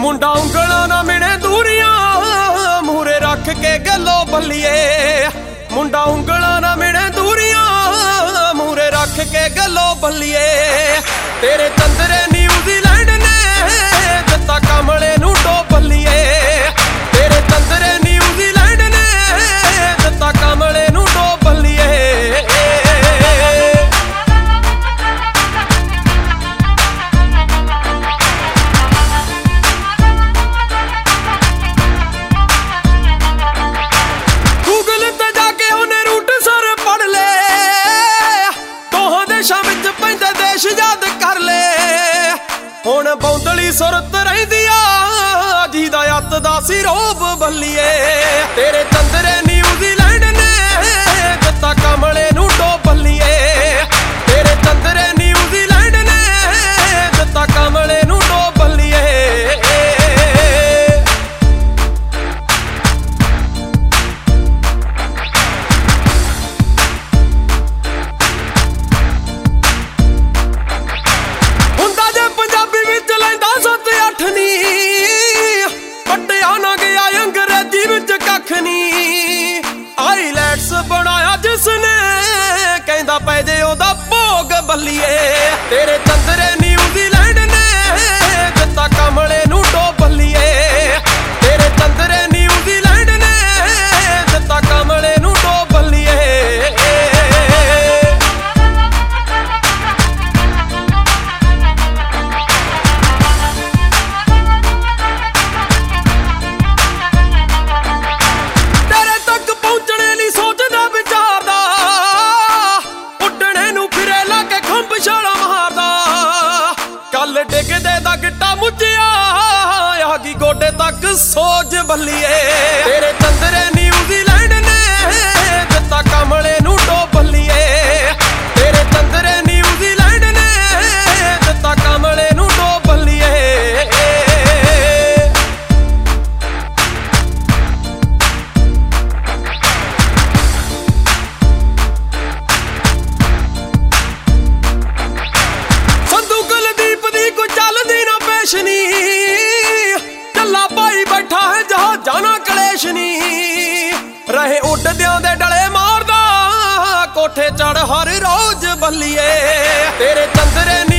ਮੁੰਡਾ ਉਂਗਲਾਂ ਨਾ ਮਿਣੇ ਦੂਰੀਆਂ ਮੂਰੇ ਰੱਖ ਕੇ ਗੱਲੋਂ ਬੱਲੀਏ। ਮੁੰਡਾ ਉਂਗਲਾਂ ਨਾ ਮਿਣੇ ਦੂਰੀਆਂ ਮੂਰੇ ਰੱਖ ਕੇ ਗੱਲੋਂ ਬੱਲੀਏ। ਤੇਰੇ ਚੰਦਰੇ ਨਿਊਜ਼ੀਲੈਂਡ ਨੇ ਦਿੱਤਾ ਕਮਲੇ ਨੂੰ ਡੋਬਲੀਏ। ਤੇਰੇ ਚੰਦਰੇ ਨਿਊਜ਼ੀਲੈਂਡ ਨੇ ਦਿੱਤਾ ਕਮਲੇ ਨੂੰ ਡੋਬਲੀਏ। ਹੁਣ ਬੌਂਦਲੀ ਸੁਰਤ ਰਹਿੰਦੀ ਆ ਜਿਹਦਾ ਅੱਤ ਦਾ ਸੀ ਰੋਬ ਬੱਲੀਏ। ਤੇਰੇ ਚੰਦਰੇ ਨਿਊਜ਼ੀਲੈਂਡ ਨੇ ਦਿੱਤਾ ਕਮਲੇ ਨੂੰ ਡੋਬਲੀਏ। ਤੇਰੇ ਚੰਦਰੇ ਨਿਊਜ਼ੀਲੈਂਡ ਨੇ ਦਿੱਤਾ ਕਮਲੇ ਨੂੰ ਡੋਬਲੀਏ। ਬਣਾਇਆ ਜਿਸਨੇ ਕਹਿੰਦਾ ਪੈ ਜੇ ਉਹਦਾ ਭੋਗ ਬੱਲੀਏ। ਤੇਰੇ ਚੰਦਰੇ ਨਿਊਜ਼ੀਲੈਂਡ ਨੇ ਦਿੱਤਾ ਕਮਲੇ ਨੂੰ ਡੋਬਲੀਏ। ਤੇਰੇ ਚੰਦਰੇ ਨਿਊਜ਼ੀਲੈਂਡ ਨੇ ਦਿੱਤਾ ਕਮਲੇ ਨੂੰ ਡੋਬਲੀਏ। ਡਿੱਗਦੇ ਦਾ ਗਿੱਟਾ ਮੁੱਝਿਆ ਆ ਗਈ ਗੋਡੇ ਤੱਕ ਸੋਜ ਬੱਲੀਏ। ਤੇਰੇ ਚੰਦਰੇ ਨਿਊਜ਼ੀਲੈਂਡ ਨੇ ਦਿੱਤਾ ਕਮਲੇ ਨੂੰ ਡੋਬਲੀਏ। ਤੇਰੇ ਚੰਦਰੇ ਨਿਊਜ਼ੀਲੈਂਡ ਨੇ ਦਿੱਤਾ ਕਮਲੇ ਨੂੰ ਡੋਬਲੀਏ। ਚੱਲਾ ਭਾਈ ਬੈਠਾ ਹੈ ਜਹਾਜ਼ਾਂ ਨਾ ਕਲੇਸ਼ ਨੀ ਰਹੇ ਉੱਡਦਿਆਂ ਦੇ ਡਲੇ ਮਾਰਦਾ ਕੋਠੇ ਚੜ ਹਰ ਰੋਜ਼ ਬੱਲੀਏ। ਤੇਰੇ ਚੰਦਰੇ